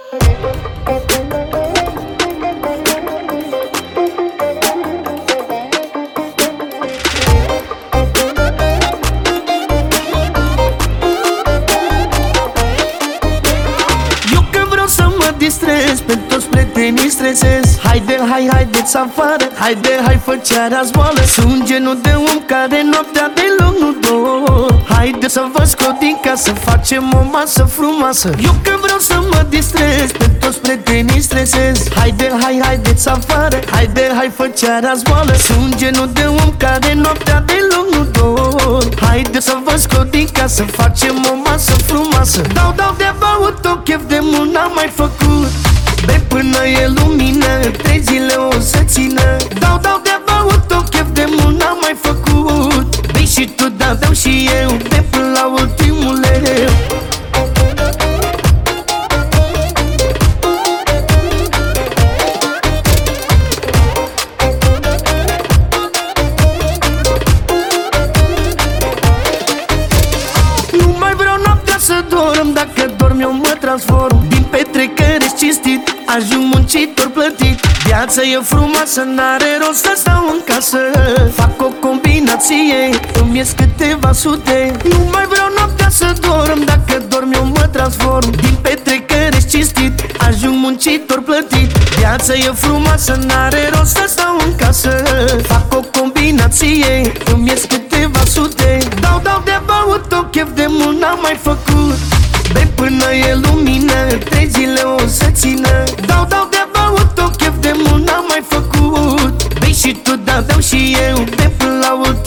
Distrez, pe toți prietenii stresez. Haide, haideți afară, haide, fă ceara zboală. Sunt genul de om care noaptea deloc nu dor. Haide să vă scot din casă, facem o masă frumoasă. Eu că vreau să mă distrez, pe toți prietenii stresez. Haide, haideți afară, haide, fă ceara zboală. Sunt genul de om care noaptea deloc nu dor. Haide să vă scot din casă, facem o masă frumoasă. Dau de băut, o chef de mult n-am mai făcut. Bei până e lumină, 3 zile o să țină. Dau de băut, o chef de mult n-am mai făcut. Bei și tu, da, beau și eu, de până la ultimul leu. Nu mai vreau noaptea să dorm, dacă dorm eu mă transform. Din petrecere cinstit, ajung muncitor plătit. Viața e frumoasă, n-are rost să stau în casă. Fac o combinație, îmi ies câteva sute. Nu mai vreau noaptea să dorm, dacă dorm eu mă transform. Din petrecere cinstit, ajung muncitor plătit. Viața e frumoasă, n-are rost să stau în casă. Fac o combinație, îmi ies câteva sute. Dau de băut, o chef de mult n-am mai făcut. Bei până e lumină, 3 zile o să țină. Dau de băut, o chef de mult n-am mai făcut. Bei și tu, da, beau și eu, de până la ultimul